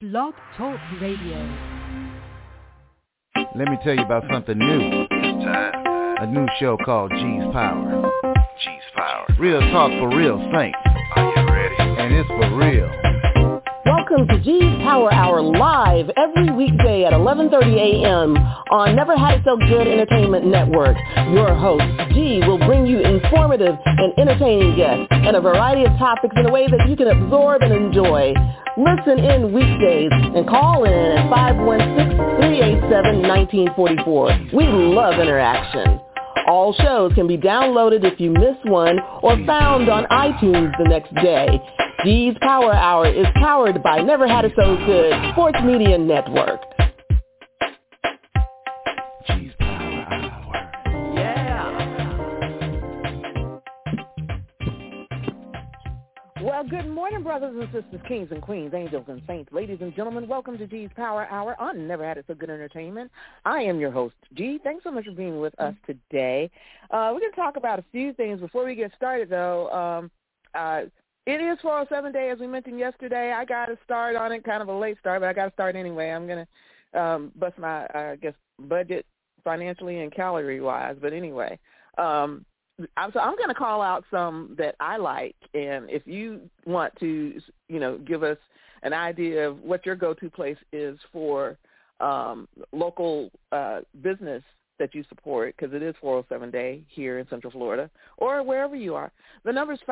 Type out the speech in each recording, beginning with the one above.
Blog Talk Radio. Let me tell you about something new. It's time. A new show called G's Power. G's Power. Real talk for real saints. Are you ready? And it's for real. Welcome to G's Power Hour live every weekday at 11:30 a.m. on Never Had It So Good Entertainment Network. Your host, G, will bring you informative and entertaining guests and a variety of topics in a way that you can absorb and enjoy. Listen in weekdays and call in at 516-387-1944. We love interaction. All shows can be downloaded if you miss one or found on iTunes the next day. G's Power Hour is powered by Never Had It So Good Sports Media Network. G's Power Hour. Yeah. Well, good morning, brothers and sisters, kings and queens, angels and saints. Ladies and gentlemen, welcome to G's Power Hour on Never Had It So Good Entertainment. I am your host, G. Thanks so much for being with us today. We're going to talk about a few things. Before we get started, though, it is 407 Day, as we mentioned yesterday. I got to start on it, kind of a late start, but I got to start anyway. I'm going to bust my, budget financially and calorie-wise. But anyway, I'm going to call out some that I like. And if you want to, give us an idea of what your go-to place is for local business that you support, because it is 407 Day here in Central Florida or wherever you are. The number is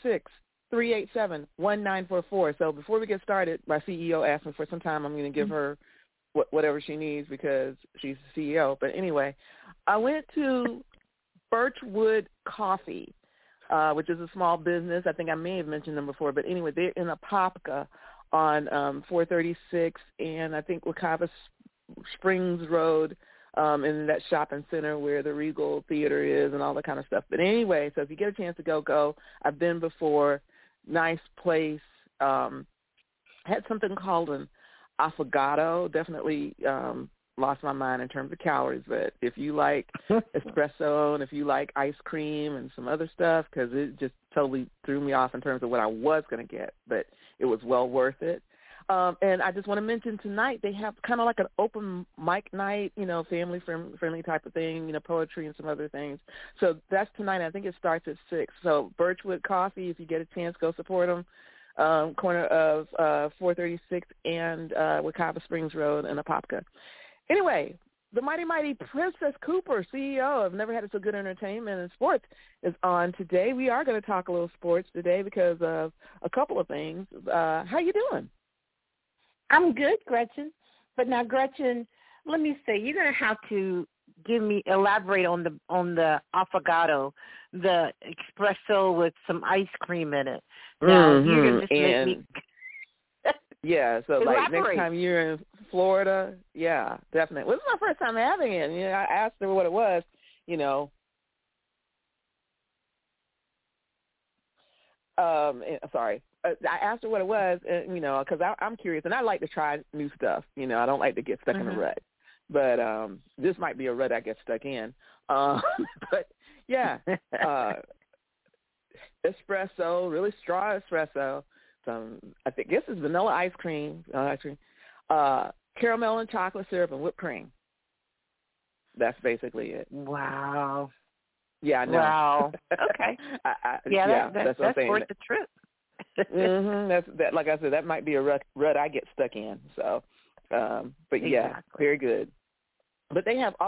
516-387-1944. So before we get started, my CEO asked me for some time. I'm going to give her whatever she needs because she's the CEO. But anyway, I went to Birchwood Coffee, which is a small business. I think I may have mentioned them before. But anyway, they're in Apopka on 436 and I think Wekiva Springs Road, in that shopping center where the Regal Theater is and all that kind of stuff. But anyway, so if you get a chance to go. I've been before. Nice place. Had something called an affogato. Definitely lost my mind in terms of calories. But if you like espresso and if you like ice cream and some other stuff, because it just totally threw me off in terms of what I was going to get. But it was well worth it. And I just want to mention tonight they have kind of like an open mic night, family friendly type of thing, poetry and some other things. So that's tonight. I think it starts at 6. So Birchwood Coffee, if you get a chance, go support them. Corner of 436 and Wekiva Springs Road in Apopka. Anyway, the mighty Princess Cooper, CEO of Never Had It So Good Entertainment and Sports, is on today. We are going to talk a little sports today because of a couple of things. How you doing? I'm good, Gretchen. But now, Gretchen, let me say, you're going to have to elaborate on the affogato, the espresso with some ice cream in it. Now, you're going to just make me... Yeah, so elaborate. Like next time you're in Florida, yeah, definitely. Well, this is my first time having it. I asked her what it was, sorry. I asked her what it was, because I'm curious, and I like to try new stuff. I don't like to get stuck in a rut. But this might be a rut I get stuck in. But, yeah, espresso, really strong espresso. I guess it's vanilla ice cream, caramel and chocolate syrup, and whipped cream. That's basically it. Wow. Yeah, I know. Wow. Okay. That's worth the trip. That. Like I said, that might be a rut I get stuck in. So, but yeah, exactly. Very good. But they have,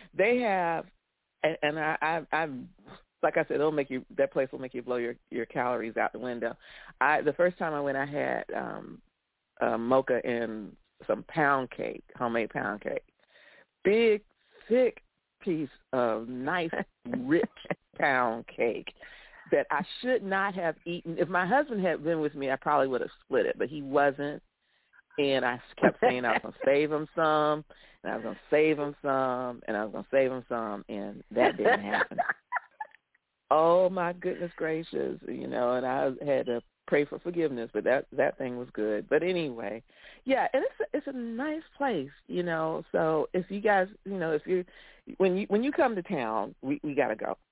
and I'm like I said, that place will make you blow your calories out the window. The first time I went, I had mocha and some pound cake, homemade pound cake. Big, thick piece of nice, rich pound cake that I should not have eaten. If my husband had been with me, I probably would have split it, but he wasn't. And I kept saying I was going to save him some, and I was going to save him some, and I was going to save him some, and that didn't happen. Oh, my goodness gracious, and I had to pray for forgiveness, but that thing was good. But anyway, yeah, and it's a nice place, so if you guys, if you when you come to town, we got to go.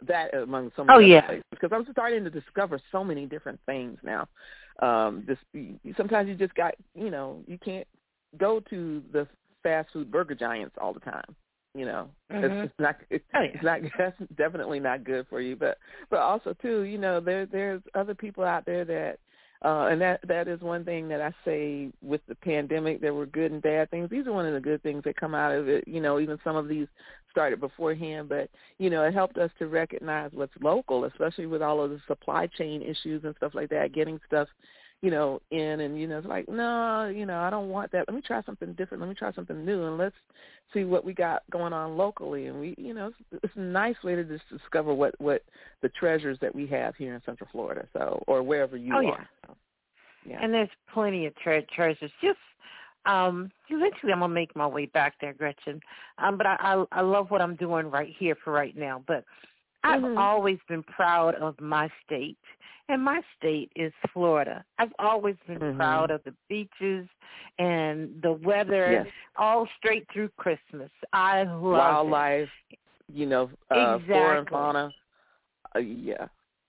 That among so many yeah. other places, because I'm starting to discover so many different things now. Sometimes you just got, you can't go to the fast food burger giants all the time. It's not. It's not. That's definitely not good for you. But also too, there's other people out there that, and that is one thing that I say with the pandemic. There were good and bad things. These are one of the good things that come out of it. Even some of these started beforehand, but it helped us to recognize what's local, especially with all of the supply chain issues and stuff like that. Getting stuff, in, and it's like, no, I don't want that. Let me try something different. Let me try something new, and let's see what we got going on locally. And we, it's a nice way to just discover what the treasures that we have here in Central Florida, or wherever you are. So, yeah. And there's plenty of treasures. Just eventually, I'm gonna make my way back there, Gretchen. But I love what I'm doing right here for right now. But I've always been proud of my state, and my state is Florida. I've always been proud of the beaches and the weather, all straight through Christmas. I love wildlife, exactly. flora and fauna. Yeah.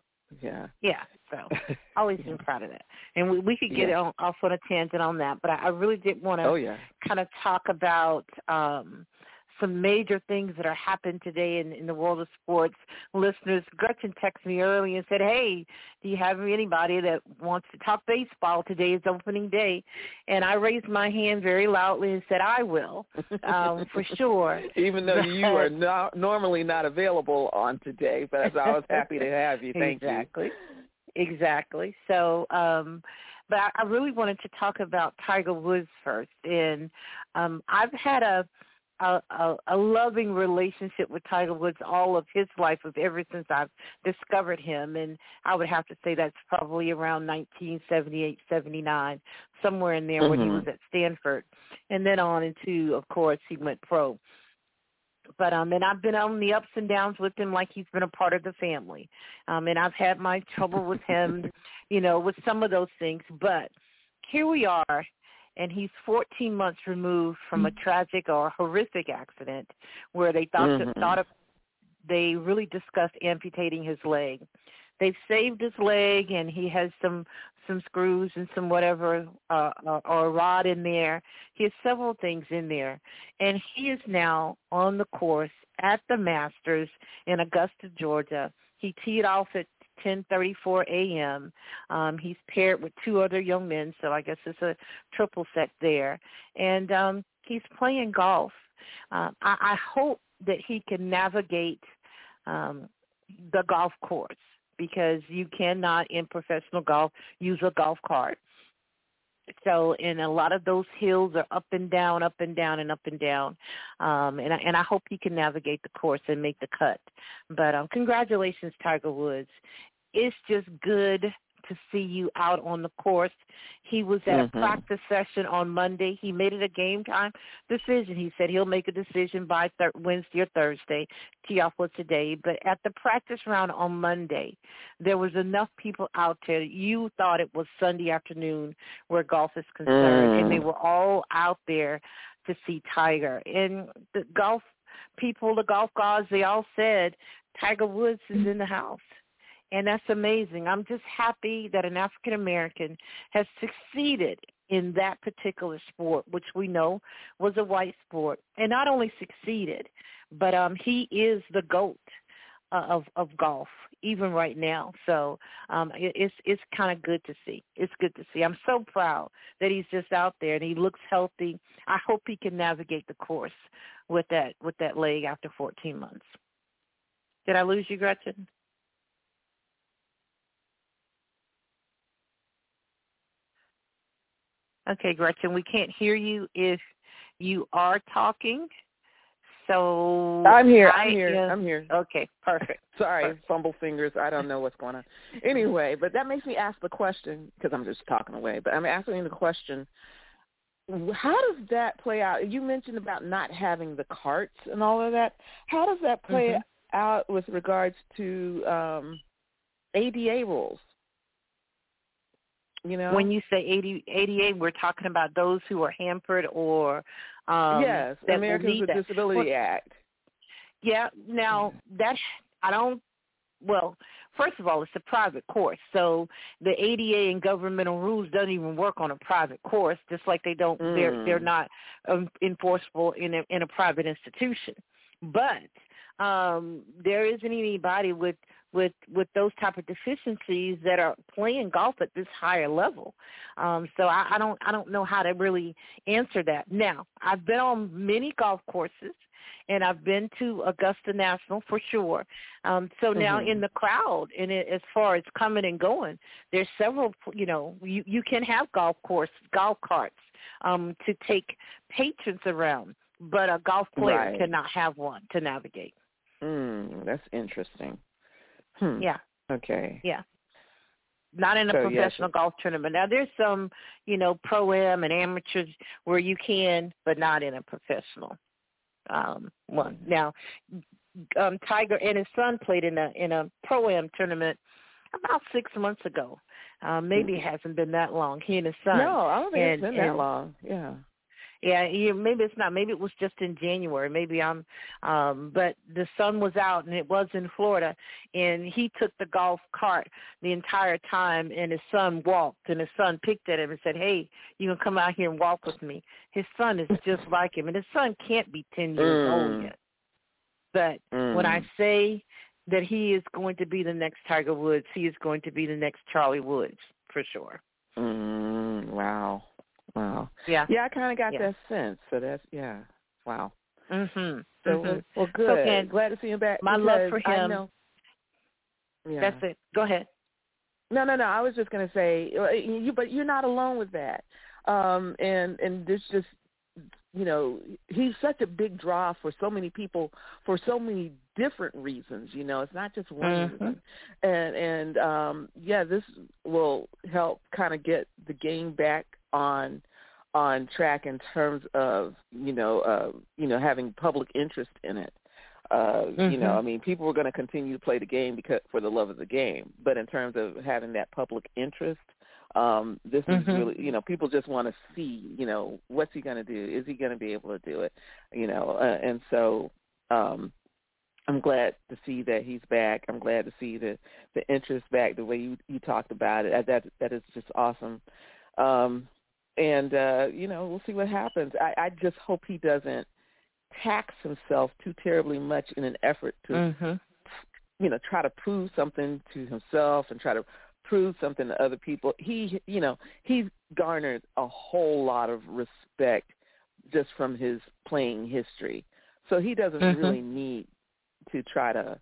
So always been proud of that. And we could get off on a tangent on that, but I really did want to kind of talk about some major things that are happening today in the world of sports. Listeners, Gretchen texted me early and said, hey, do you have anybody that wants to talk baseball? Today is opening day. And I raised my hand very loudly and said, I will, for sure. Even though you are normally not available on today, but I was happy to have you. Thank you. Exactly. So, but I really wanted to talk about Tiger Woods first. And I've had a loving relationship with Tiger Woods all of his life, ever since I've discovered him. And I would have to say that's probably around 1978, 79, somewhere in there when he was at Stanford. And then on into, of course, he went pro. But and I've been on the ups and downs with him like he's been a part of the family. And I've had my trouble with him, with some of those things. But here we are, and he's 14 months removed from a tragic or horrific accident where they they really discussed amputating his leg. They've saved his leg, and he has some screws and some whatever or a rod in there. He has several things in there, and he is now on the course at the Masters in Augusta, Georgia. He teed off at 10:34 a.m. He's paired with two other young men, so I guess it's a triple set there. And he's playing golf. I hope that he can navigate the golf course, because you cannot, in professional golf, use a golf cart. So, and a lot of those hills are up and down, up and down, and up and down. And I hope he can navigate the course and make the cut. But congratulations, Tiger Woods. It's just good to see you out on the course. He was at a practice session on Monday. He made it a game time decision. He said he'll make a decision by Wednesday or Thursday. Tee off was today. But at the practice round on Monday, there was enough people out there. You thought it was Sunday afternoon where golf is concerned, and they were all out there to see Tiger. And the golf people, the golf gods, they all said Tiger Woods is in the house. And that's amazing. I'm just happy that an African-American has succeeded in that particular sport, which we know was a white sport. And not only succeeded, but he is the GOAT of golf, even right now. So it's kind of good to see. It's good to see. I'm so proud that he's just out there, and he looks healthy. I hope he can navigate the course with that leg after 14 months. Did I lose you, Gretchen? Okay, Gretchen, we can't hear you if you are talking. So I'm here. I'm here. Okay, perfect. Sorry, perfect. Fumble fingers. I don't know what's going on. Anyway, but that makes me ask the question, because I'm just talking away, but I'm asking the question, how does that play out? You mentioned about not having the carts and all of that. How does that play out with regards to ADA rules? When you say ADA, we're talking about those who are hampered or yes, Americans with Disability Act. Yeah. Now that I don't well, first of all, it's a private course. So the ADA and governmental rules doesn't even work on a private course, just like they don't, they're not enforceable in a private institution. But there isn't anybody with those type of deficiencies that are playing golf at this higher level. So I don't know how to really answer that. Now, I've been on many golf courses, and I've been to Augusta National for sure. So now in the crowd, and as far as coming and going, there's several, you can have golf carts to take patrons around, but a golf player cannot have one to navigate. That's interesting. Yeah. Okay. Yeah. Not in a professional golf tournament. Now, there's some, pro-am and amateurs where you can, but not in a professional one. Now, Tiger and his son played in a pro-am tournament about 6 months ago. Maybe it hasn't been that long. He and his son. No, I don't think it's been that long. Yeah. Yeah, maybe it's not. Maybe it was just in January. Maybe but the sun was out, and it was in Florida, and he took the golf cart the entire time, and his son walked, and his son picked at him and said, "Hey, you can come out here and walk with me." His son is just like him, and his son can't be 10 years old yet. But when I say that he is going to be the next Tiger Woods, he is going to be the next Charlie Woods for sure. Wow. Yeah. Yeah, I kind of got that sense. So that's wow. So well, good. So, glad to see him back. My love for him. I know, That's it. Go ahead. No. I was just going to say, but you're not alone with that. And there's just, he's such a big draw for so many people for so many different reasons. It's not just one reason. And this will help kind of get the game back on track in terms of having public interest in it. I mean, people were going to continue to play the game for the love of the game, but in terms of having that public interest, this is really, people just want to see, what's he going to do? Is he going to be able to do it? And so I'm glad to see that he's back. I'm glad to see the interest back the way you talked about it. That is just awesome. And we'll see what happens. I just hope he doesn't tax himself too terribly much in an effort to, try to prove something to himself and try to prove something to other people. He's garnered a whole lot of respect just from his playing history. So he doesn't really need to try to,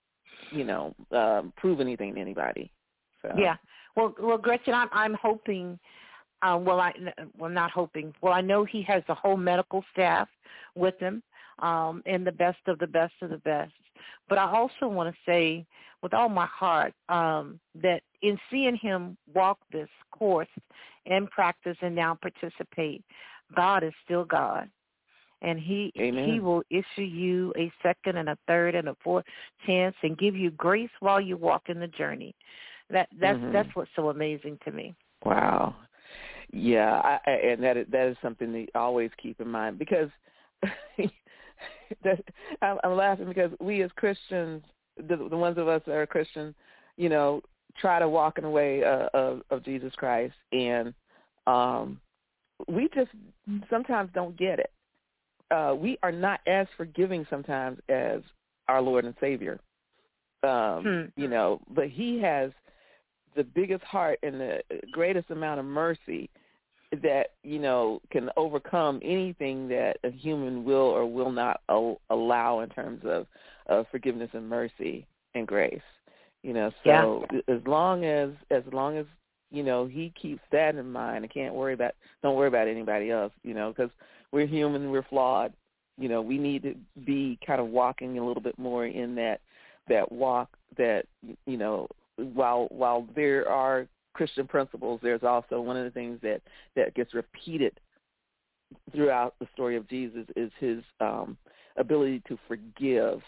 prove anything to anybody. So. Yeah. Well, Gretchen, I'm hoping. Not hoping. Well, I know he has the whole medical staff with him, and the best of the best of the best. But I also want to say with all my heart that in seeing him walk this course and practice and now participate, God is still God. And he will issue you a second and a third and a fourth chance and give you grace while you walk in the journey. That's what's so amazing to me. Wow. Yeah, and that is something to always keep in mind, because I'm laughing because we as Christians, the ones of us that are Christian, try to walk in the way of Jesus Christ, and we just sometimes don't get it. We are not as forgiving sometimes as our Lord and Savior, but he has the biggest heart and the greatest amount of mercy that, can overcome anything that a human will or will not allow in terms of forgiveness and mercy and grace. So as long as he keeps that in mind, don't worry about anybody else, because we're human, we're flawed. We need to be kind of walking a little bit more in that walk that, while there are Christian principles, there's also one of the things that gets repeated throughout the story of Jesus is his ability to forgive.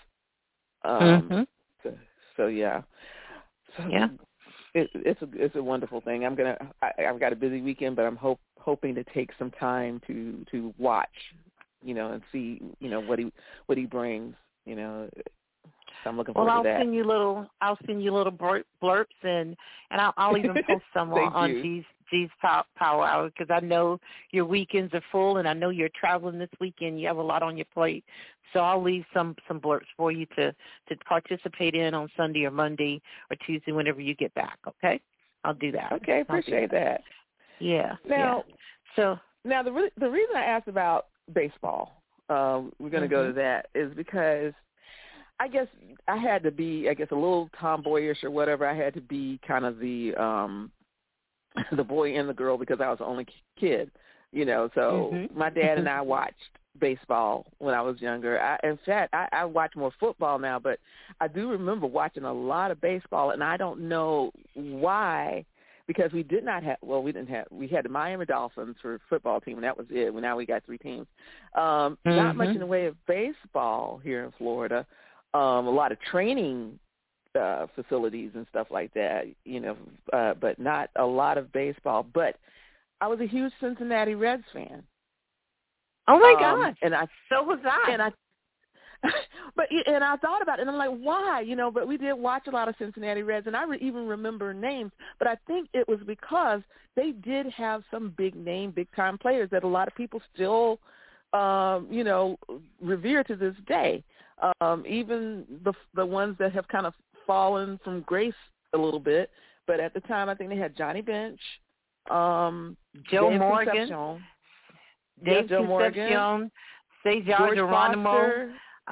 It's a wonderful thing. I've got a busy weekend, but I'm hoping to take some time to watch, and see, what he brings, So I'm looking Well, forward to that. I'll send you little blurps, and I'll even post some on G's Power Hour, because I know your weekends are full, and I know you're traveling this weekend. You have a lot on your plate, so I'll leave some blurps for you to participate in on Sunday or Monday or Tuesday whenever you get back. Okay, I'll do that. Okay, appreciate that. Yeah. Now, so now the reason I asked about baseball, we're going to go to that, is because I guess I had to be, a little tomboyish or whatever. I had to be kind of the boy and the girl, because I was the only kid, So my dad and I watched baseball when I was younger. In fact, I watch more football now, but I do remember watching a lot of baseball, and I don't know why, because we did not have, we had the Miami Dolphins for football team, and that was it. Now we got 3 teams. Not much in the way of baseball here in Florida. A lot of training facilities and stuff like that, but not a lot of baseball. But I was a huge Cincinnati Reds fan. Oh my gosh! And so was I. And I thought about it, and I'm like, why? But we did watch a lot of Cincinnati Reds, and I even remember names. But I think it was because they did have some big time players that a lot of people still, revere to this day. Even the ones that have kind of fallen from grace a little bit, but at the time I think they had Johnny Bench, Joe Dave Morgan, Concepcion, Dave Joe Concepcion, Cesar Geronimo.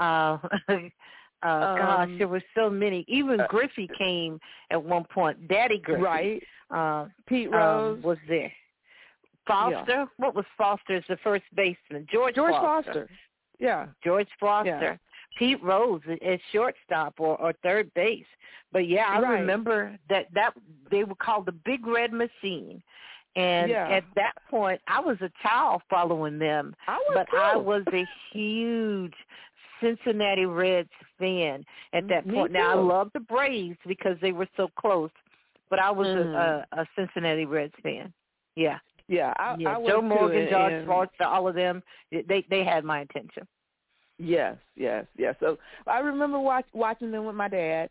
Gosh, there were so many. Even Griffey came at one point. Daddy Griffey, right? Pete Rose was there. Foster, yeah. What was Foster's the first baseman? George Foster. Yeah, George Foster. Yeah. Pete Rose at shortstop or third base. But yeah, I remember that they were called the Big Red Machine. And at that point, I was a child following them. I was a huge Cincinnati Reds fan at that point. Now, I loved the Braves because they were so close, but I was a Cincinnati Reds fan. Yeah. Yeah, I was Joe Morgan, too, George Foster, all of them, they had my attention. Yes. So I remember watching them with my dad,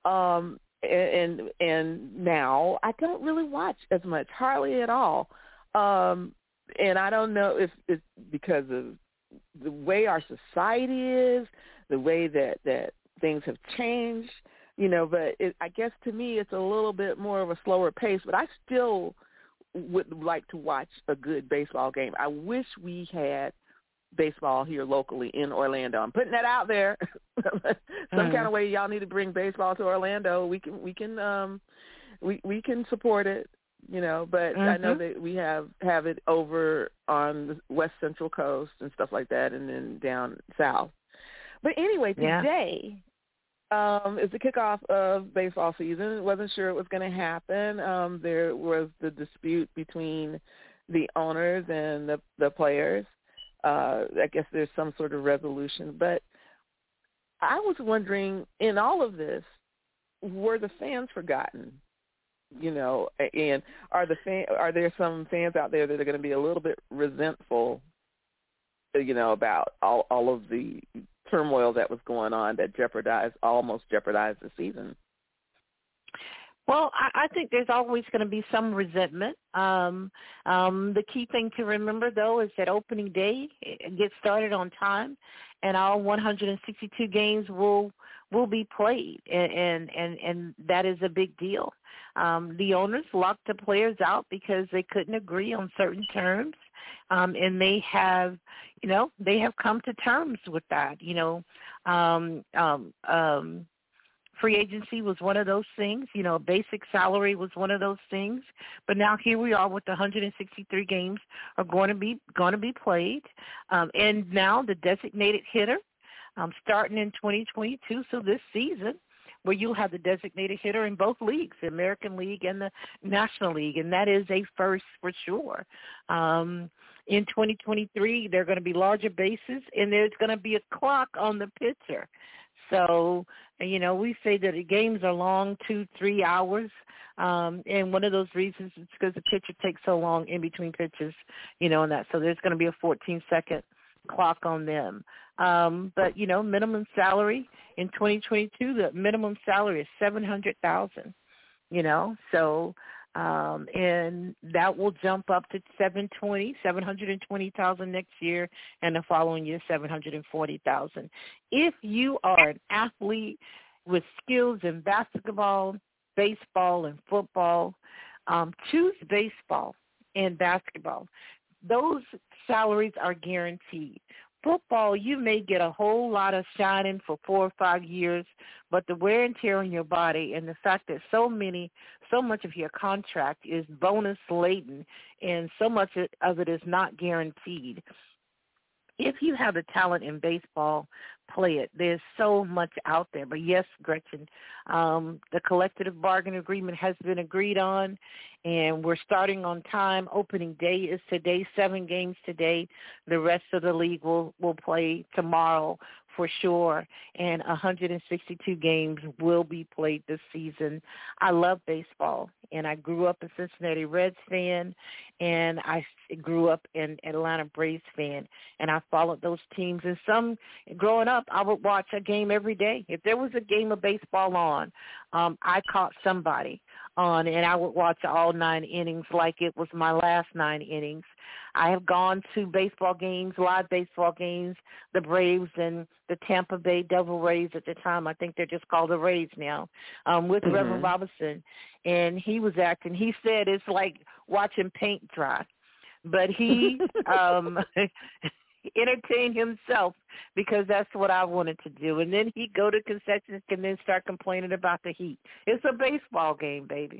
and now I don't really watch as much, hardly at all. And I don't know if it's because of the way our society is, the way that things have changed, but I guess to me it's a little bit more of a slower pace, but I still would like to watch a good baseball game. I wish we had baseball here locally in Orlando. I'm putting that out there. Some kind of way y'all need to bring baseball to Orlando. We can support it, but I know that we have it over on the West Central Coast and stuff like that, and then down south. But anyway, today is the kickoff of baseball season. Wasn't sure it was going to happen. There was the dispute between the owners and the players. I guess there's some sort of resolution. But I was wondering, in all of this, were the fans forgotten? And are there some fans out there that are going to be a little bit resentful, about all of the turmoil that was going on that almost jeopardized the season? Well, I think there's always going to be some resentment. The key thing to remember, though, is that opening day gets started on time, and all 162 games will be played, and that is a big deal. The owners locked the players out because they couldn't agree on certain terms, and they have come to terms with that. Free agency was one of those things. Basic salary was one of those things. But now here we are with the 163 games are going to be played, and now the designated hitter starting in 2022. So this season, where you'll have the designated hitter in both leagues, the American League and the National League, and that is a first for sure. In 2023, there are going to be larger bases, and there's going to be a clock on the pitcher. So, we say that the games are long, 2-3 hours, and one of those reasons is because the pitcher takes so long in between pitches, and that. So there's going to be a 14-second clock on them. But minimum salary in 2022, the minimum salary is $700,000. So and that will jump up to $720,000 next year, and the following year $740,000. If you are an athlete with skills in basketball, baseball, and football, choose baseball and basketball. Those salaries are guaranteed. Football, you may get a whole lot of shining for 4 or 5 years, but the wear and tear on your body and the fact that so much of your contract is bonus laden and so much of it is not guaranteed. If you have the talent in baseball, play it. There's so much out there. But yes, Gretchen, the collective bargain agreement has been agreed on, and we're starting on time. Opening day is today, 7 games today. The rest of the league will play tomorrow for sure, and 162 games will be played this season. I love baseball, and I grew up a Cincinnati Reds fan, and I grew up an Atlanta Braves fan, and I followed those teams. And growing up, I would watch a game every day. If there was a game of baseball on, I caught somebody on, and I would watch all 9 innings like it was my last 9 innings. I have gone to baseball games, live baseball games, the Braves and the Tampa Bay Devil Rays at the time. I think they're just called the Rays now, with Reverend Robinson. And he was acting. He said it's like watching paint dry. But he entertained himself because that's what I wanted to do. And then he'd go to concessions and then start complaining about the heat. It's a baseball game, baby.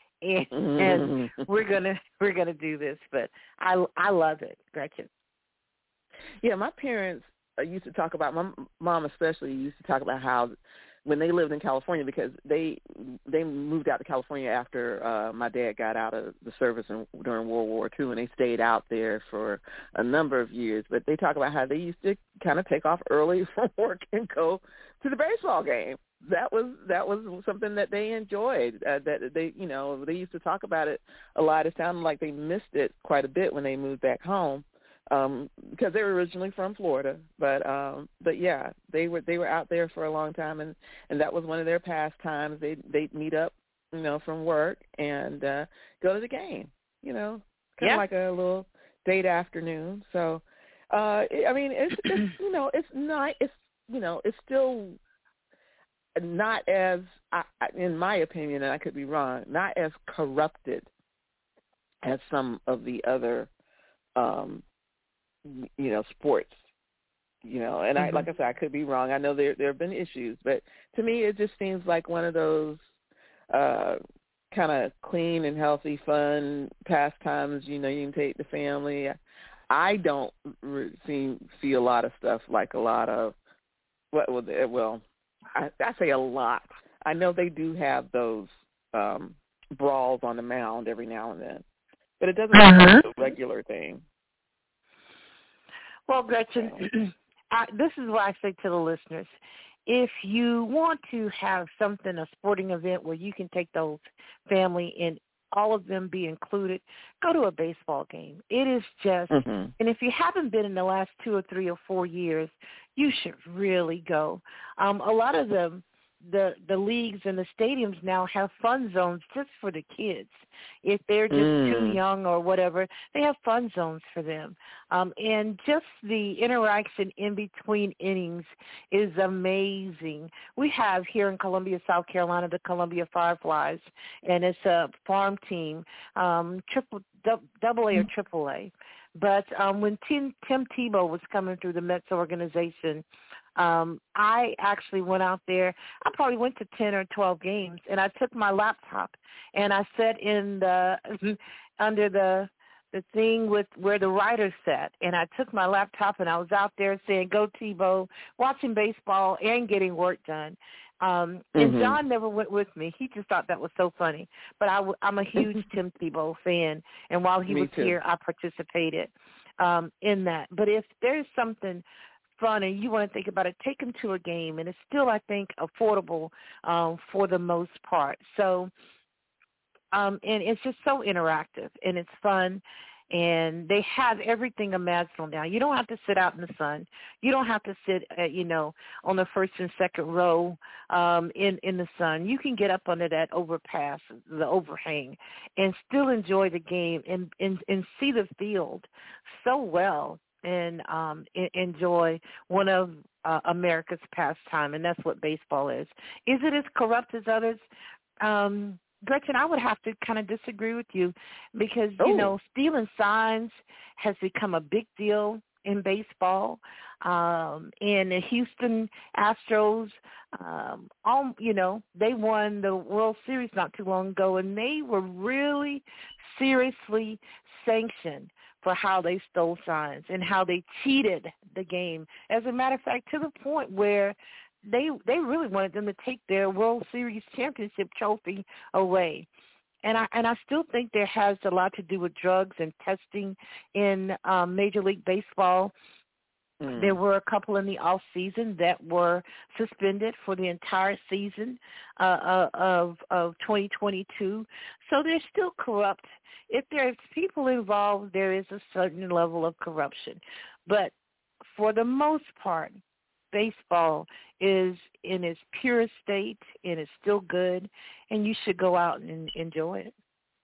And we're gonna do this, but I love it, Gretchen. Yeah, my parents used to talk about, my mom especially used to talk about how when they lived in California, because they moved out to California after my dad got out of the service during World War II, and they stayed out there for a number of years. But they talk about how they used to kind of take off early from work and go to the baseball game. That was something that they enjoyed. That they used to talk about it a lot. It sounded like they missed it quite a bit when they moved back home, because they were originally from Florida. But yeah, they were out there for a long time, and that was one of their pastimes. They'd meet up, from work and go to the game. Kind of like a little date afternoon. So, I mean, it's still not as, in my opinion, and I could be wrong, not as corrupted as some of the other, sports, and I, like I said, I could be wrong. I know there have been issues, but to me, it just seems like one of those kind of clean and healthy, fun pastimes. You can take the family. I don't see a lot of stuff like a lot of, I say a lot. I know they do have those brawls on the mound every now and then, but it doesn't become a regular thing. Well, Gretchen, this is what I say to the listeners. If you want to have something, a sporting event where you can take those family and all of them be included, go to a baseball game. It is just, and if you haven't been in the last 2 or 3 or 4 years, you should really go. A lot of the leagues and the stadiums now have fun zones just for the kids. If they're just too young or whatever, they have fun zones for them. And just the interaction in between innings is amazing. We have here in Columbia, South Carolina, the Columbia Fireflies, and it's a farm team, double A or triple A. But when Tim Tebow was coming through the Mets organization, I actually went out there. I probably went to 10 or 12 games, and I took my laptop and I sat in under the thing with where the writers sat, and I took my laptop and I was out there saying, "Go Tebow," watching baseball and getting work done. And John never went with me. He just thought that was so funny. But I'm a huge Tim Tebow fan, and while he was here, I participated in that. But if there's something fun and you want to think about it, take them to a game, and it's still, I think, affordable for the most part. So, and it's just so interactive, and it's fun. and they have everything imaginable now. You don't have to sit out in the sun. You don't have to sit, on the first and second row in the sun. You can get up under that overpass, the overhang, and still enjoy the game and see the field so well and enjoy one of America's pastime, and that's what baseball is. Is it as corrupt as others? Gretchen, I would have to kind of disagree with you because, stealing signs has become a big deal in baseball. And the Houston Astros, they won the World Series not too long ago, and they were really seriously sanctioned for how they stole signs and how they cheated the game. As a matter of fact, to the point where they really wanted them to take their World Series championship trophy away. And I still think there has a lot to do with drugs and testing in Major League Baseball. There were a couple in the off season that were suspended for the entire season of 2022. So they're still corrupt. If there's people involved, there is a certain level of corruption. But for the most part, baseball is in its purest state and it's still good, and you should go out and enjoy it.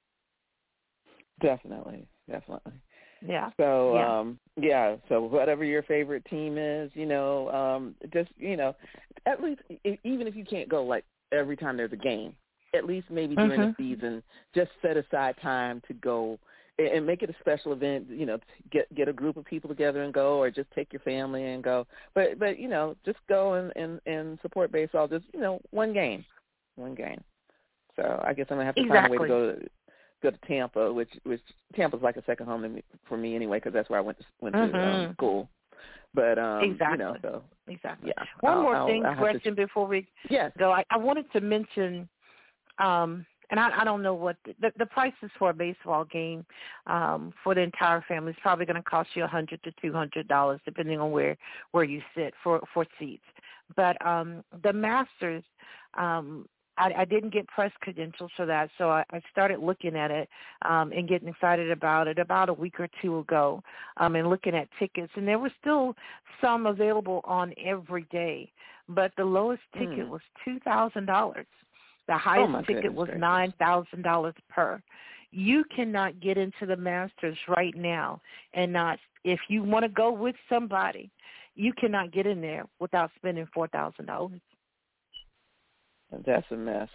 Definitely. Yeah. So, so whatever your favorite team is, just, at least even if you can't go like every time there's a game, at least maybe during the season, just set aside time to go and make it a special event, get a group of people together and go, or just take your family and go. But just go and support baseball, just, one game. So I guess I'm going to have to find a way to go to Tampa, which Tampa's like a second home for me anyway, because that's where I went to school. But exactly. Exactly. Yeah. One more thing, question before we go. I wanted to mention, and I don't know what the prices for a baseball game for the entire family is probably going to cost you $100 to $200, depending on where you sit for seats. But the Masters. I didn't get press credentials for that, so I started looking at it and getting excited about it about a week or two ago and looking at tickets. And there were still some available on every day, but the lowest ticket was $2,000. The highest ticket was $9,000 per. You cannot get into the Masters right now and not, if you want to go with somebody, you cannot get in there without spending $4,000. That's a mess.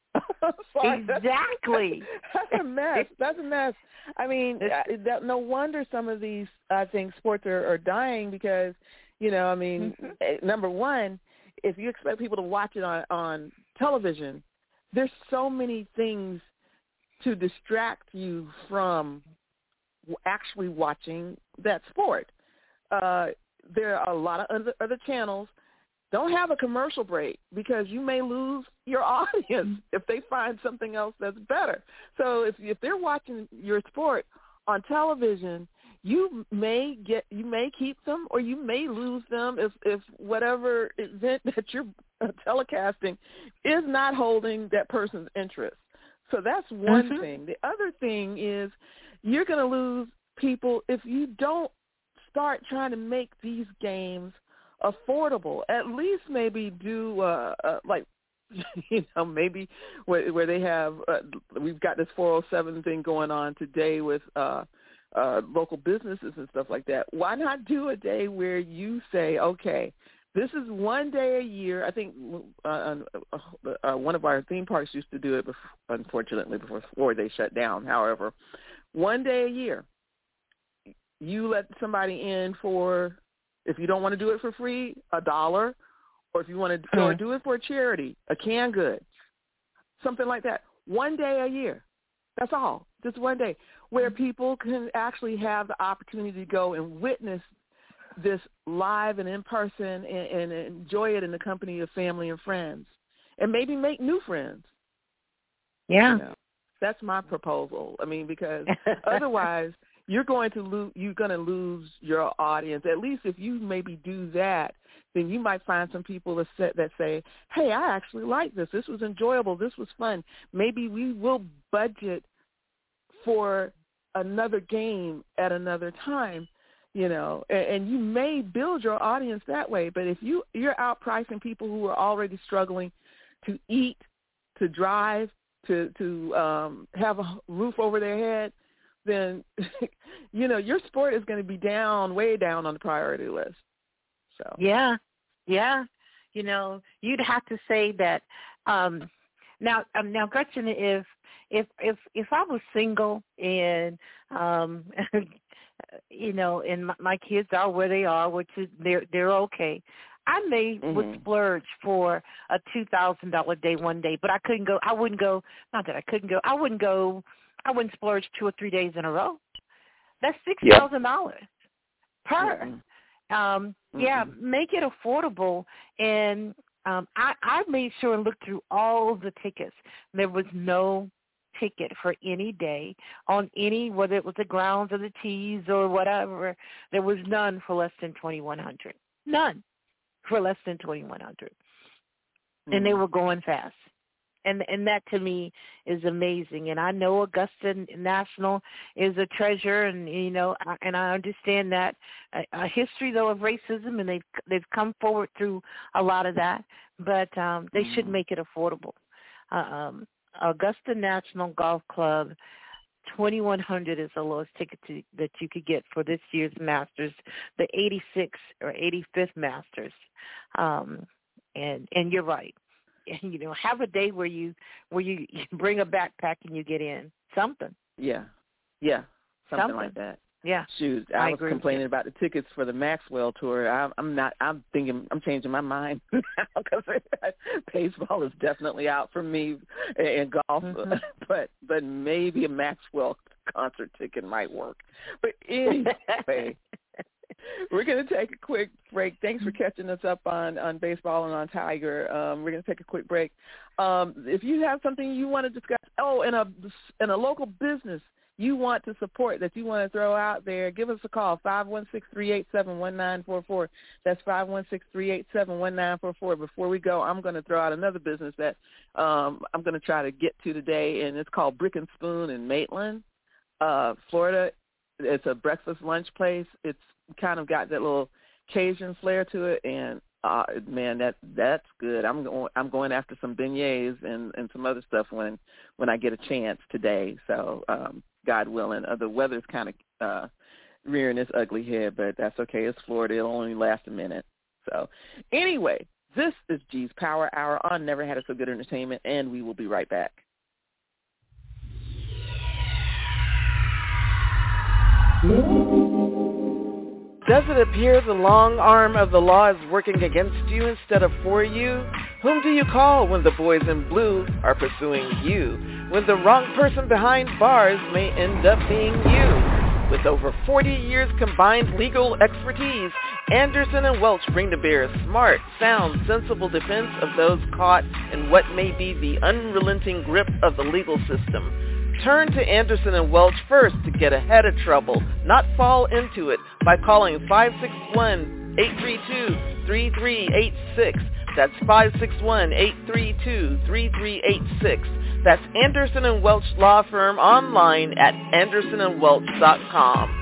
Exactly. That's a mess. I mean, no wonder some of these, I think, sports are dying because, number one, if you expect people to watch it on television, there's so many things to distract you from actually watching that sport. There are a lot of other channels. Don't have a commercial break because you may lose your audience if they find something else that's better. So if they're watching your sport on television, you may keep them or you may lose them if whatever event that you're telecasting is not holding that person's interest. So that's one thing. The other thing is you're going to lose people if you don't start trying to make these games affordable. At least maybe do maybe where they have we've got this 407 thing going on today with local businesses and stuff like that. Why not do a day where you say, okay, this is one day a year. I think one of our theme parks used to do it, unfortunately, before they shut down. However, one day a year, you let somebody in for, if you don't want to do it for free, $1, or if you want to or do it for a charity, a canned good, something like that. One day a year. That's all. Just one day where people can actually have the opportunity to go and witness this live and in person and enjoy it in the company of family and friends and maybe make new friends. Yeah. That's my proposal. I mean, because otherwise you're going to lose your audience. At least if you maybe do that, then you might find some people that say, hey, I actually like this. This was enjoyable. This was fun. Maybe we will budget for another game at another time, you know, and you may build your audience that way. But if you're outpricing people who are already struggling to eat, to drive, to have a roof over their head, then, you know, your sport is going to be down, way down on the priority list. So yeah. You know, you'd have to say that. Now, Gretchen, if I was single and you know, and my kids are where they are, which is they're okay, I may would splurge for a $2,000 day one day, but I couldn't go. I wouldn't go. Not that I couldn't go. I wouldn't go. I wouldn't splurge 2 or 3 days in a row. That's $6,000 per. Yeah, make it affordable. And I made sure and looked through all the tickets. There was no ticket for any day on any, whether it was the grounds or the tees or whatever. There was none for less than $2,100. None for less than $2,100. And they were going fast. And that to me is amazing. And I know Augusta National is a treasure, and you know, and I understand that a history though of racism, and they've come forward through a lot of that. But they should make it affordable. Augusta National Golf Club, $2,100 is the lowest ticket that you could get for this year's Masters, the 86th or 85th Masters. And you're right. You know, have a day where you bring a backpack and you get in something. Yeah, something like that. Yeah. Shoot, I was complaining about the tickets for the Maxwell Tour. I'm thinking I'm changing my mind now because baseball is definitely out for me and golf, but maybe a Maxwell concert ticket might work. But anyway. We're going to take a quick break. Thanks for catching us up on baseball and on Tiger. We're going to take a quick break. If you have something you want to discuss, in a local business you want to support that you want to throw out there, give us a call, 516-387-1944. That's 516-387-1944. Before we go, I'm going to throw out another business that I'm going to try to get to today, and it's called Brick and Spoon in Maitland, Florida. It's a breakfast lunch place. It's kind of got that little Cajun flair to it, and man, that's good. I'm going after some beignets and some other stuff when I get a chance today. So God willing, the weather's kind of rearing its ugly head, but that's okay. It's Florida. It'll only last a minute. So anyway, this is G's Power Hour on Never Had It So Good Entertainment, and we will be right back. Does it appear the long arm of the law is working against you instead of for you? Whom do you call when the boys in blue are pursuing you? When the wrong person behind bars may end up being you? With over 40 years combined legal expertise, Anderson and Welch bring to bear a smart, sound, sensible defense of those caught in what may be the unrelenting grip of the legal system. Turn to Anderson and Welch first to get ahead of trouble, not fall into it, by calling 561-832-3386. That's 561-832-3386. That's Anderson and Welch Law Firm, online at andersonandwelch.com.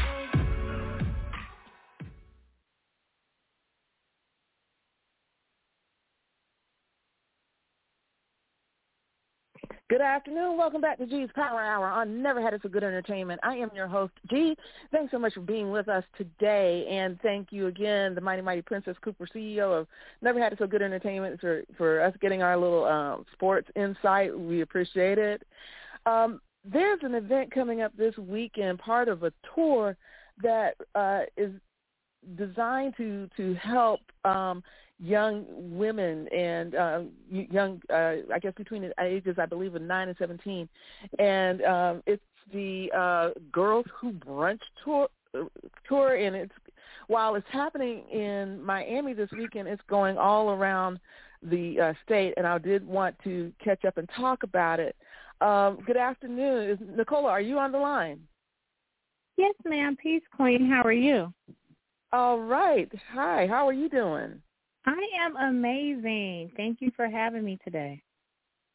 Good afternoon. Welcome back to G's Power Hour on Never Had It So Good Entertainment. I am your host, G. Thanks so much for being with us today, and thank you again, the Mighty Mighty Princess Cooper, CEO of Never Had It So Good Entertainment, for us getting our little sports insight. We appreciate it. There's an event coming up this weekend, part of a tour that is designed to help young women and young, I guess between the ages, I believe, of 9 and 17. And it's the Girls Who Brunch tour, and while it's happening in Miami this weekend, it's going all around the state, and I did want to catch up and talk about it. Good afternoon. Nicola, are you on the line? Yes, ma'am. Peace, Queen. How are you? All right. Hi. How are you doing? I am amazing. Thank you for having me today.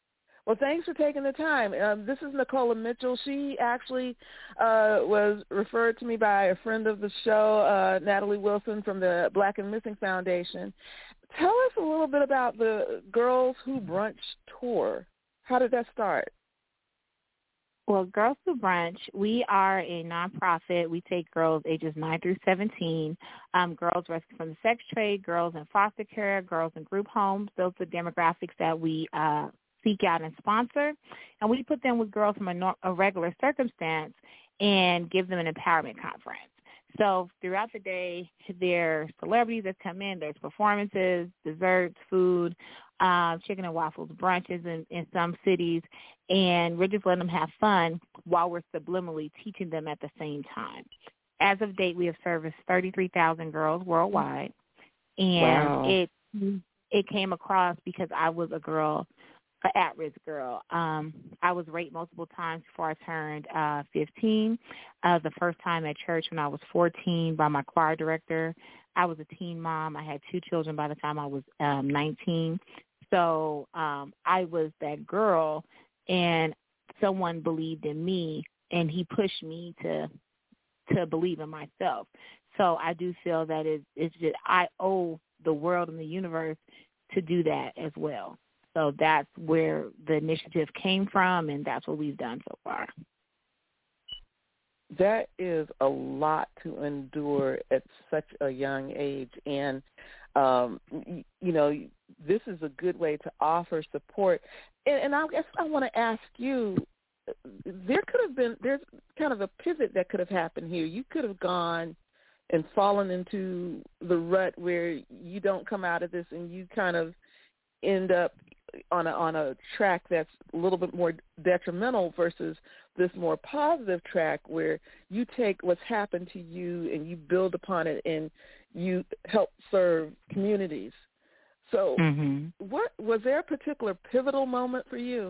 Well, thanks for taking the time. This is Nicola Mitchell. She actually was referred to me by a friend of the show, Natalie Wilson from the Black and Missing Foundation. Tell us a little bit about the Girls Who Brunch tour. How did that start? Well, Girls Who Brunch, we are a nonprofit. We take girls ages 9 through 17, girls rescued from the sex trade, girls in foster care, girls in group homes. Those are the demographics that we seek out and sponsor. And we put them with girls from a regular circumstance and give them an empowerment conference. So throughout the day, there are celebrities that come in. There's performances, desserts, food, chicken and waffles, brunches in some cities, and we're just letting them have fun while we're subliminally teaching them at the same time. As of date, we have serviced 33,000 girls worldwide, and it came across because I was a girl, an at-risk girl. I was raped multiple times before I turned 15. The first time at church when I was 14 by my choir director. I was a teen mom. I had 2 children by the time I was 19. So I was that girl, and someone believed in me, and he pushed me to believe in myself. So I do feel that it's just I owe the world and the universe to do that as well. So that's where the initiative came from, and that's what we've done so far. That is a lot to endure at such a young age. And, you know, this is a good way to offer support. And I guess I want to ask you, there's kind of a pivot that could have happened here. You could have gone and fallen into the rut where you don't come out of this and you kind of end up on a track that's a little bit more detrimental versus this more positive track where you take what's happened to you and you build upon it and you help serve communities. So what was there a particular pivotal moment for you?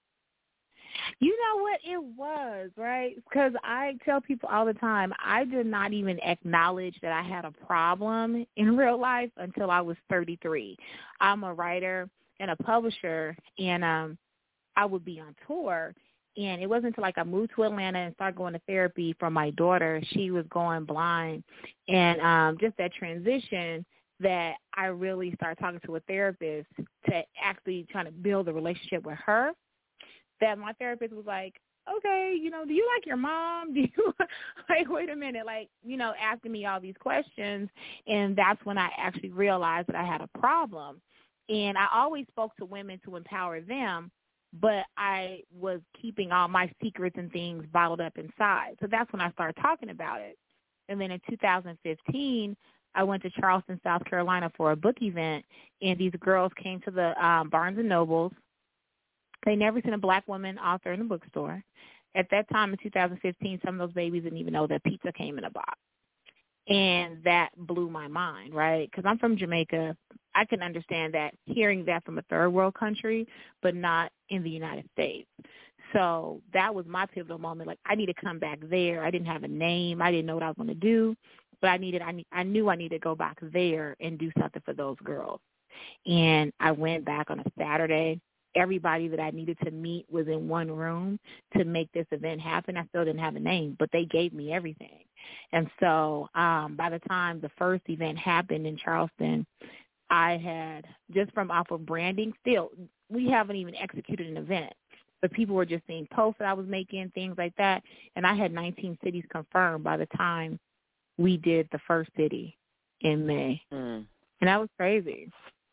You know what it was, right? Because I tell people all the time, I did not even acknowledge that I had a problem in real life until I was 33. I'm a writer and a publisher, and I would be on tour. And it wasn't until like I moved to Atlanta and started going to therapy for my daughter. She was going blind. And just that transition that I really started talking to a therapist to actually trying to build a relationship with her, that my therapist was like, okay, you know, do you like your mom? Do you like, wait a minute, like, you know, asking me all these questions. And that's when I actually realized that I had a problem. And I always spoke to women to empower them, but I was keeping all my secrets and things bottled up inside. So that's when I started talking about it. And then in 2015, I went to Charleston, South Carolina for a book event, and these girls came to the Barnes & Nobles. They never seen a black woman author in a bookstore. At that time in 2015, some of those babies didn't even know that pizza came in a box. And that blew my mind, right? Because I'm from Jamaica. I can understand that, hearing that from a third world country, but not in the United States. So that was my pivotal moment. Like, I need to come back there. I didn't have a name. I didn't know what I was going to do, but I knew I needed to go back there and do something for those girls. And I went back on a Saturday. Everybody that I needed to meet was in one room to make this event happen. I still didn't have a name, but they gave me everything. And so by the time the first event happened in Charleston, I had, just from off of branding, still, we haven't even executed an event, but people were just seeing posts that I was making, things like that. And I had 19 cities confirmed by the time we did the first city in May. And that was crazy.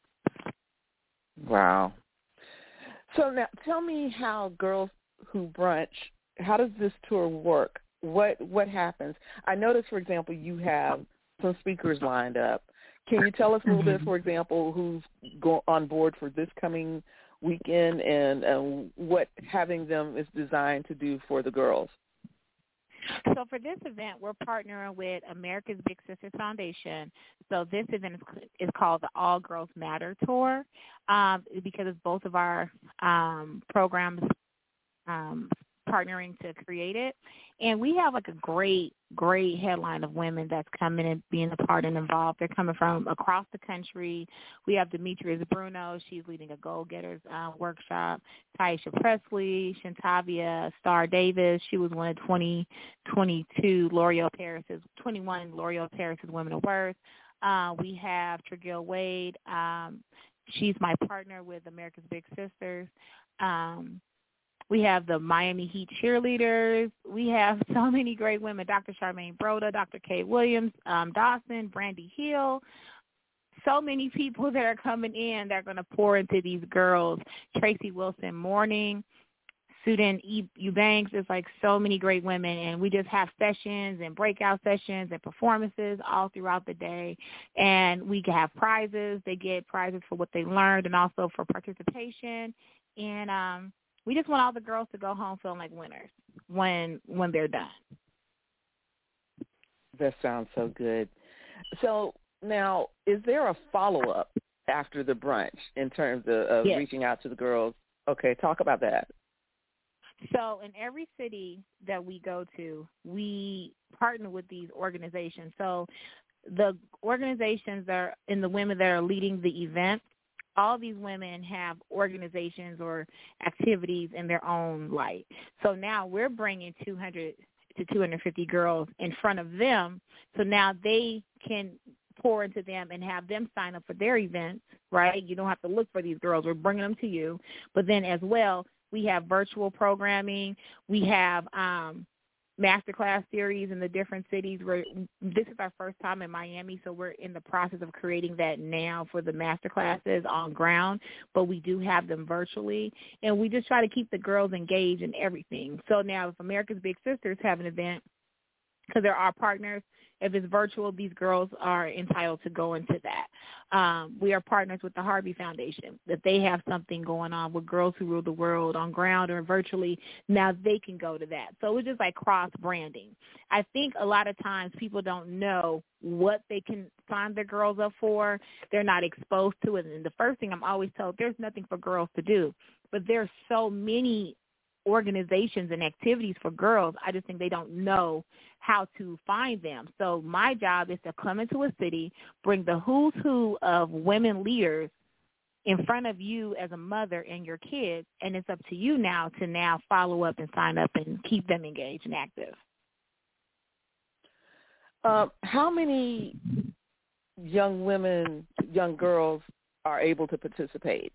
Wow. So now tell me how Girls Who Brunch, how does this tour work? What happens? I noticed, for example, you have some speakers lined up. Can you tell us a little bit, for example, who's on board for this coming weekend and what having them is designed to do for the girls? So for this event, we're partnering with America's Big Sisters Foundation. So this event is called the All Girls Matter Tour because it's both of our programs partnering to create it. And we have like a great headline of women that's coming and being a part and involved. They're coming from across the country. We have Demetrius Bruno. She's leading a Goal Getters workshop. Taisha Presley, Shantavia Star Davis. She was one of 2022 L'Oreal Paris's 21 L'Oreal Paris's Women of Worth. We have Tregille Wade. She's my partner with America's Big Sisters. We have the Miami Heat cheerleaders. We have so many great women, Dr. Charmaine Broda, Dr. Kay Williams, Dawson, Brandy Hill. So many people that are coming in that are going to pour into these girls. Tracy Wilson Morning, Sudan Eubanks. There's like so many great women, and we just have sessions and breakout sessions and performances all throughout the day. And we have prizes. They get prizes for what they learned and also for participation. And we just want all the girls to go home feeling like winners when they're done. That sounds so good. So now, is there a follow-up after the brunch in terms of Yes. reaching out to the girls? Okay, talk about that. So in every city that we go to, we partner with these organizations. So the organizations that are, and the women that are leading the event, all these women have organizations or activities in their own light. So now we're bringing 200 to 250 girls in front of them, so now they can pour into them and have them sign up for their events, right? You don't have to look for these girls. We're bringing them to you. But then as well, we have virtual programming. We have masterclass series in the different cities. This is our first time in Miami, so we're in the process of creating that now for the masterclasses on ground, but we do have them virtually, and we just try to keep the girls engaged in everything. So now if America's Big Sisters have an event, because they're our partners, if it's virtual, these girls are entitled to go into that. We are partners with the Harvey Foundation. If they have something going on with Girls Who Rule the World on ground or virtually, now they can go to that. So it's just like cross-branding. I think a lot of times people don't know what they can sign their girls up for. They're not exposed to it. And the first thing I'm always told, there's nothing for girls to do. But there's so many organizations and activities for girls. I just think they don't know how to find them. So my job is to come into a city, bring the who's who of women leaders in front of you as a mother and your kids, and it's up to you now to follow up and sign up and keep them engaged and active. How many young women, young girls are able to participate?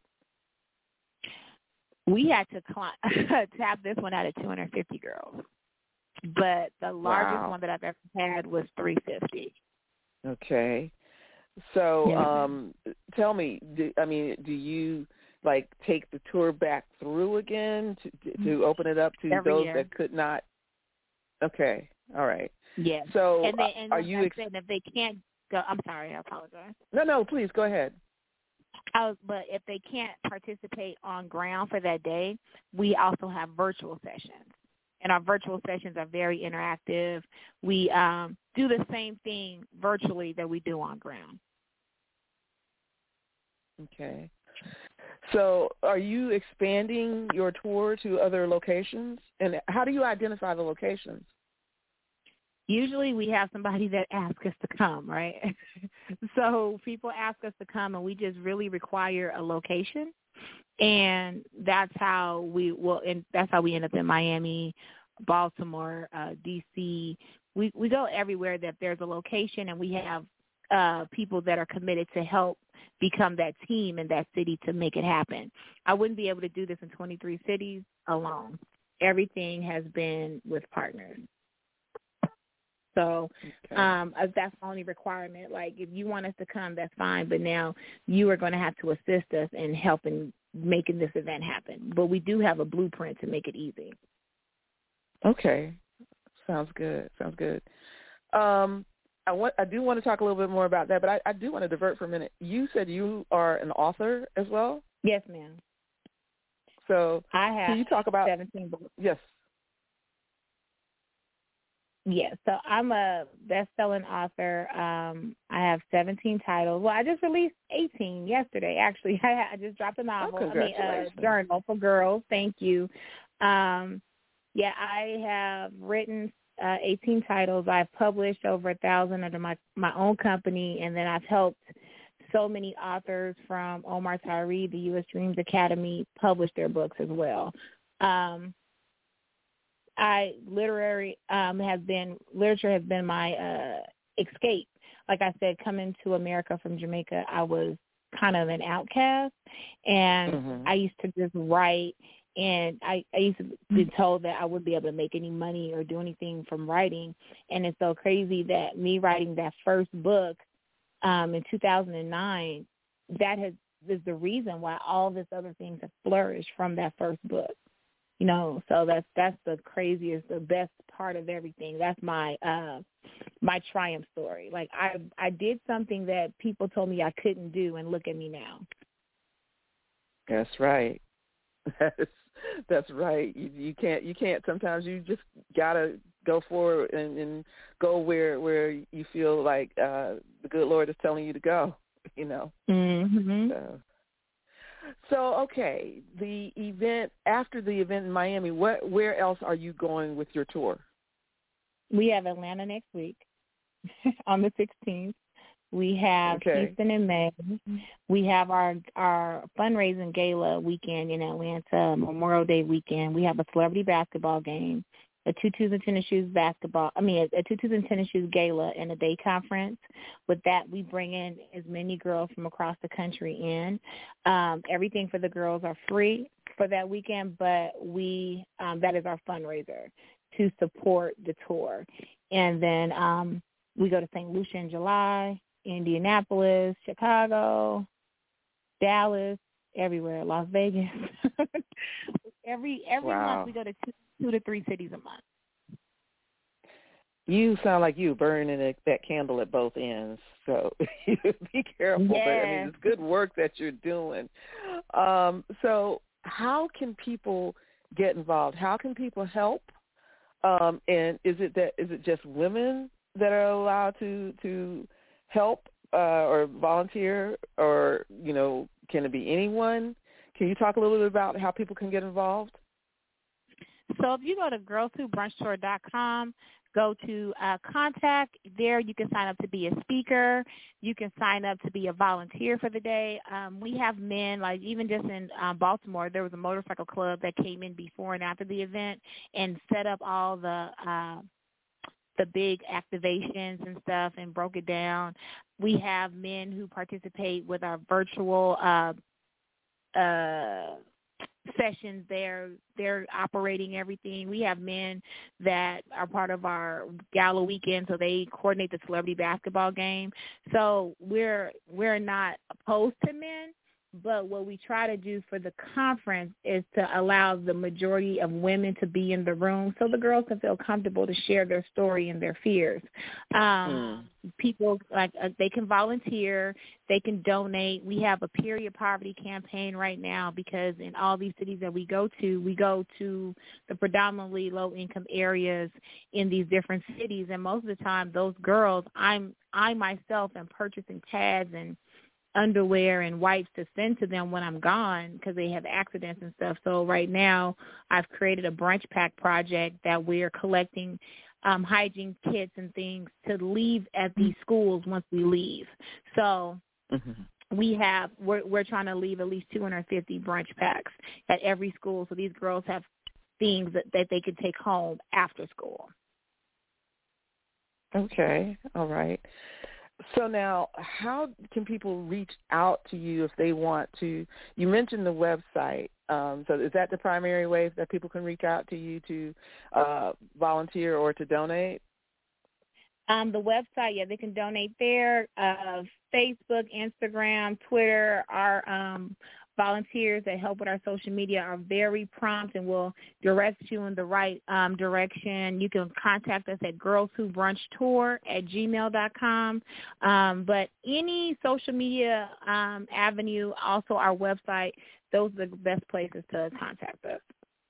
We had to tap this one out of 250 girls, but the largest one that I've ever had was 350. Okay. So tell me, do you like take the tour back through again to open it up to every those year that could not? Okay. All right. Yes. So and are you said, if they can't go, I'm sorry, I apologize. No, please go ahead. But if they can't participate on ground for that day, we also have virtual sessions. And our virtual sessions are very interactive. We do the same thing virtually that we do on ground. Okay. So are you expanding your tour to other locations? And how do you identify the locations? Usually we have somebody that asks us to come, right? So people ask us to come, and we just really require a location. And that's how we end up in Miami, Baltimore, D.C. We go everywhere that there's a location, and we have people that are committed to help become that team in that city to make it happen. I wouldn't be able to do this in 23 cities alone. Everything has been with partners. So that's the only requirement. Like, if you want us to come, that's fine. But now you are going to have to assist us in helping making this event happen. But we do have a blueprint to make it easy. Okay. Sounds good. I do want to talk a little bit more about that, but I do want to divert for a minute. You said you are an author as well? Yes, ma'am. So I have can you talk about 17 books. Yes. Yes, so I'm a best-selling author. I have 17 titles. Well, I just released 18 yesterday, actually. I just dropped a novel. Congratulations. A journal for girls. Thank you. Yeah, I have written 18 titles. I've published over 1,000 under my own company, and then I've helped so many authors from Omar Tyree, the U.S. Dreams Academy, publish their books as well. Literature has been my escape. Like I said, coming to America from Jamaica, I was kind of an outcast, and I used to just write. And I used to be told that I wouldn't be able to make any money or do anything from writing. And it's so crazy that me writing that first book in 2009, is the reason why all this other things have flourished from that first book. You know, so that's the craziest, the best part of everything. That's my my triumph story. Like I did something that people told me I couldn't do, and look at me now. That's right. That's right. You can't. Sometimes you just gotta go forward and go where you feel like the good Lord is telling you to go. You know. Mm-hmm. So okay, after the event in Miami, where else are you going with your tour? We have Atlanta next week on the 16th. We have Houston in May. We have our fundraising gala weekend in Atlanta, Memorial Day weekend. We have a celebrity basketball game, a Tutus and Tennis Shoes a Tutus and Tennis Shoes gala and a day conference. With that, we bring in as many girls from across the country in. Everything for the girls are free for that weekend, but that is our fundraiser to support the tour. And then we go to St. Lucia in July, Indianapolis, Chicago, Dallas, everywhere, Las Vegas. every month we go to 2 to 3 cities a month. You sound like you burning that candle at both ends, so be careful. Yes. But I mean, it's good work that you're doing. So how can people get involved? How can people help? And is it just women that are allowed to help or volunteer, or can it be anyone? Can you talk a little bit about how people can get involved? So if you go to girlswhobrunchtour.com, go to contact. There you can sign up to be a speaker. You can sign up to be a volunteer for the day. We have men, like even just in Baltimore, there was a motorcycle club that came in before and after the event and set up all the big activations and stuff and broke it down. We have men who participate with our virtual sessions. They're operating everything. We have men that are part of our gala weekend, so they coordinate the celebrity basketball game. So we're not opposed to men, but what we try to do for the conference is to allow the majority of women to be in the room so the girls can feel comfortable to share their story and their fears. People, they can volunteer, they can donate. We have a period poverty campaign right now because in all these cities that we go to the predominantly low-income areas in these different cities, and most of the time those girls, I myself am purchasing pads and underwear and wipes to send to them when I'm gone because they have accidents and stuff. So right now I've created a brunch pack project that we're collecting hygiene kits and things to leave at these schools once we leave. So we're trying to leave at least 250 brunch packs at every school so these girls have things that they could take home after school. Okay. All right. So now, how can people reach out to you if they want to? You mentioned the website. So is that the primary way that people can reach out to you to volunteer or to donate? The website, they can donate there. Facebook, Instagram, Twitter, our volunteers that help with our social media are very prompt and will direct you in the right direction. You can contact us at girlswhobrunchtour@gmail.com. But any social media avenue, also our website, those are the best places to contact us.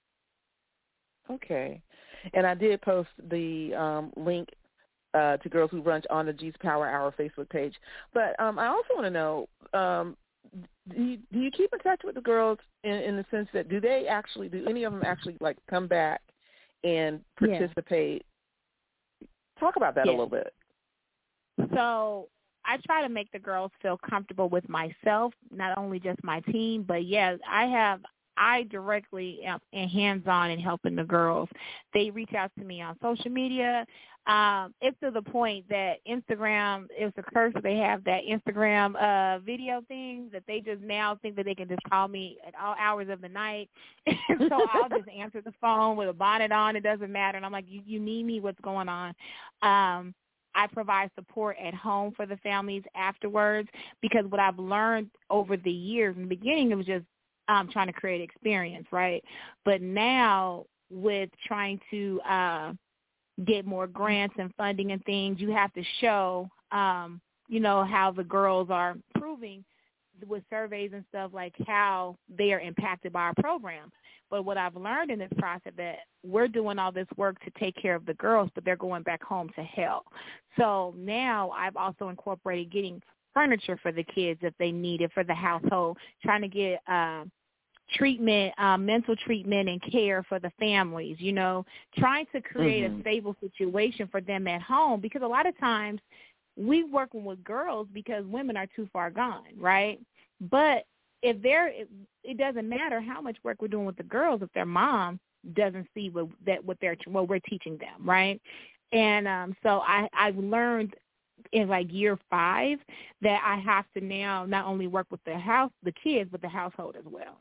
Okay. And I did post the link to Girls Who Brunch on the G's Power Hour Facebook page. But I also want to know, do you keep in touch with the girls in the sense that do any of them actually like come back and participate. Talk about that a little bit. So I try to make the girls feel comfortable with myself, not only just my team, but I directly am hands-on in helping the girls. They reach out to me on social media. It's to the point that Instagram is a curse. They have that Instagram video thing that they just now think that they can just call me at all hours of the night. So I'll just answer the phone with a bonnet on. It doesn't matter. And I'm like, you need me? What's going on? I provide support at home for the families afterwards, because what I've learned over the years, in the beginning it was just trying to create experience, right? But now with trying to get more grants and funding and things, you have to show, how the girls are improving with surveys and stuff, like how they are impacted by our program. But what I've learned in this process, that we're doing all this work to take care of the girls, but they're going back home to hell. So now I've also incorporated getting furniture for the kids if they need it for the household, trying to get treatment, mental treatment and care for the families, trying to create a stable situation for them at home, because a lot of times we working with girls because women are too far gone, right? But it doesn't matter how much work we're doing with the girls if their mom doesn't see what we're teaching them, right? And so I've learned in like year 5 that I have to now not only work with the kids, but the household as well.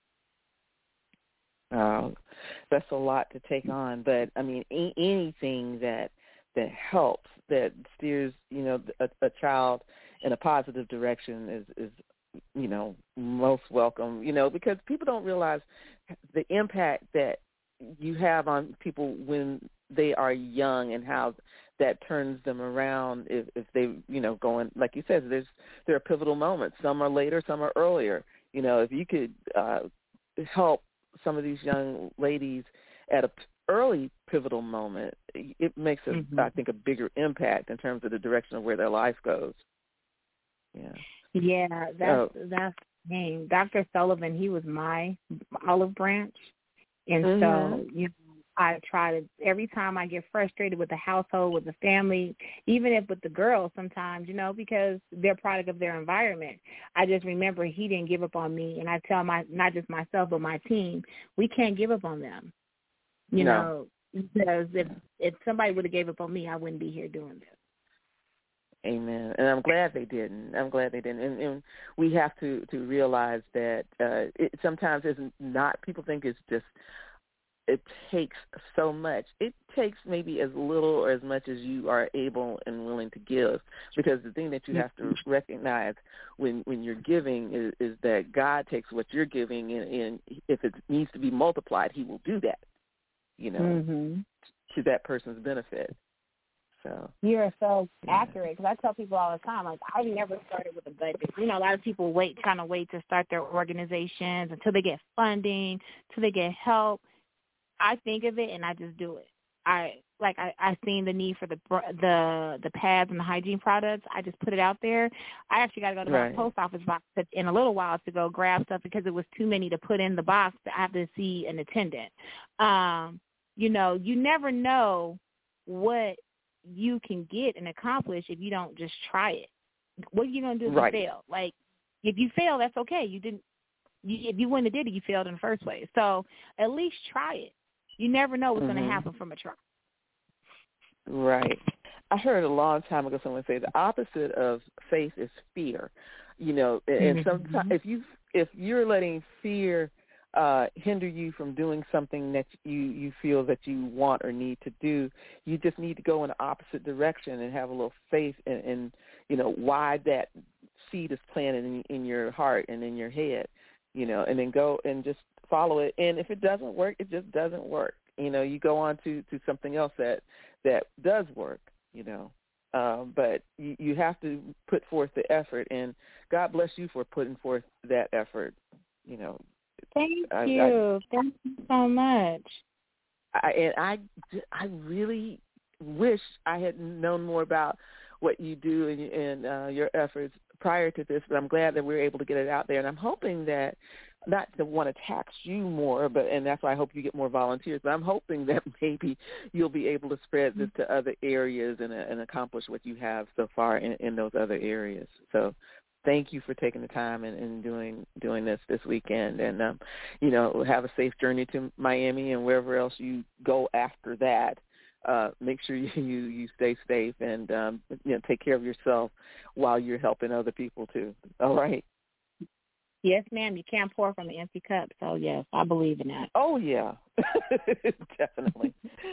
That's a lot to take on, but I mean, anything that helps, that steers, a child in a positive direction is most welcome, because people don't realize the impact that you have on people when they are young and how that turns them around if they, going, like you said, there are pivotal moments. Some are later, some are earlier. If you could help some of these young ladies at an early pivotal moment, it makes, I think, a bigger impact in terms of the direction of where their life goes. Yeah, that's the name. Dr. Sullivan, he was my olive branch. And so, I try to, every time I get frustrated with the household, with the family, even if with the girls sometimes, because they're product of their environment. I just remember he didn't give up on me. And I tell not just myself, but my team, we can't give up on them, know, because if somebody would have gave up on me, I wouldn't be here doing this. Amen. And I'm glad they didn't. And we have to realize that it sometimes isn't not, people think it's just, it takes so much. It takes maybe as little or as much as you are able and willing to give, because the thing that you have to recognize when you're giving is that God takes what you're giving, and if it needs to be multiplied, he will do that, to that person's benefit. So you're so accurate, because I tell people all the time, like, I never started with a budget. A lot of people kind of wait to start their organizations until they get funding, until they get help. I think of it and I just do it. I seen the need for the pads and the hygiene products. I just put it out there. I actually got to go to my post office box in a little while to go grab stuff, because it was too many to put in the box. I have to see an attendant. You never know what you can get and accomplish if you don't just try it. What are you going to do if you fail? Like, if you fail, that's okay. If you wouldn't have did it, you failed in the first place. So at least try it. You never know what's going to happen from a try. Right. I heard a long time ago someone say the opposite of faith is fear. And sometimes if you're letting fear hinder you from doing something that you feel that you want or need to do, you just need to go in the opposite direction and have a little faith in why that seed is planted in your heart and in your head, and then go and just follow it. And if it doesn't work, it just doesn't work. You go on to something else that does work, but you have to put forth the effort, and God bless you for putting forth that effort, Thank you. Thank you so much. I really wish I had known more about what you do and your efforts prior to this, but I'm glad that we're able to get it out there. And I'm hoping that not to want to tax you more, and that's why I hope you get more volunteers. But I'm hoping that maybe you'll be able to spread this to other areas and accomplish what you have so far in those other areas. So thank you for taking the time and doing this weekend. And, have a safe journey to Miami and wherever else you go after that. Make sure you stay safe and, take care of yourself while you're helping other people too. All right. Yes, ma'am. You can't pour from an empty cup. So, yes, I believe in that. Oh, yeah, definitely.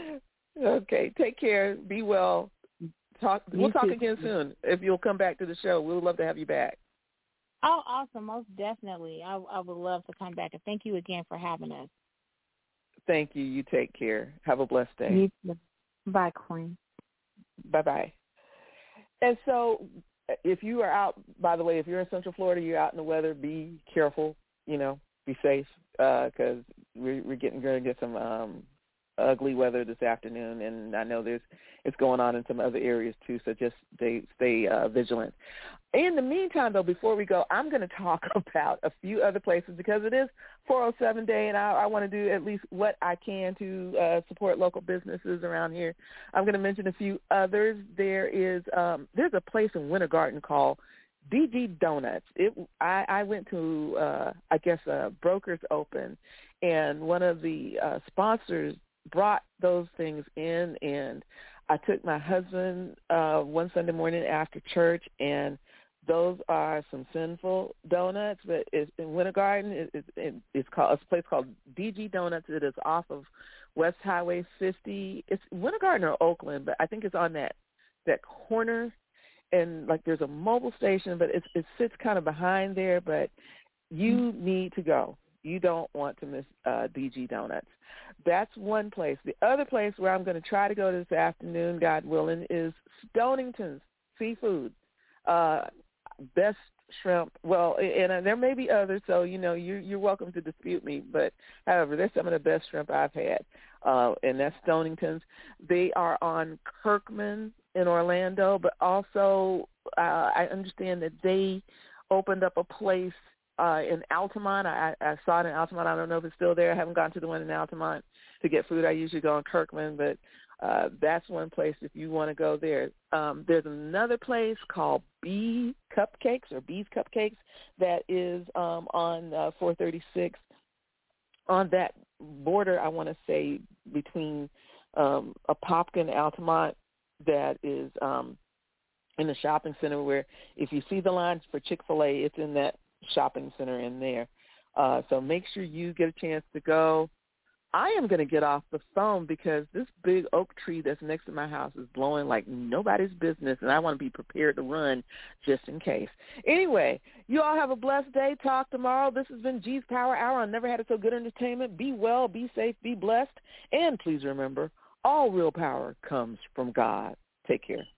Okay. Take care. Be well. We'll talk again soon. If you'll come back to the show, we would love to have you back. Oh, awesome. Most definitely. I would love to come back. And thank you again for having us. Thank you. You take care. Have a blessed day. You too. Bye, Queen. Bye-bye. And so if you are out, by the way, if you're in Central Florida, you're out in the weather, be careful, be safe, because we're going to get some ugly weather this afternoon, and I know it's going on in some other areas too, so just stay vigilant. In the meantime, though, before we go, I'm going to talk about a few other places because it is 407 Day, and I want to do at least what I can to support local businesses around here. I'm going to mention a few others. There's a place in Winter Garden called DG Donuts. I went to, Brokers Open, and one of the sponsors brought those things in, and I took my husband one Sunday morning after church, and those are some sinful donuts, but it's in Winter Garden. It's a place called DG Donuts. It is off of West Highway 50. It's Winter Garden or Oakland, but I think it's on that corner, and there's a mobile station, but it sits kind of behind there, but you need to go. You don't want to miss DG Donuts. That's one place. The other place where I'm going to try to go this afternoon, God willing, is Stonington's Seafood. Best shrimp. Well, and there may be others, so you're welcome to dispute me. But however, they're some of the best shrimp I've had, and that's Stonington's. They are on Kirkman in Orlando, but also I understand that they opened up a place in Altamont. I saw it in Altamont. I don't know if it's still there. I haven't gone to the one in Altamont to get food. I usually go in Kirkman, but that's one place if you want to go there. There's another place called Bee's Cupcakes that is on 436 on that border, I want to say, between Apopka and Altamont, that is in the shopping center where if you see the lines for Chick-fil-A, it's in that shopping center in there. So make sure you get a chance to go. I am going to get off the phone because this big oak tree that's next to my house is blowing like nobody's business, and I want to be prepared to run just in case. Anyway, you all have a blessed day. Talk tomorrow. This has been G's Power Hour. I never had it so good entertainment. Be well, be safe, be blessed, and please remember, all real power comes from God. Take care.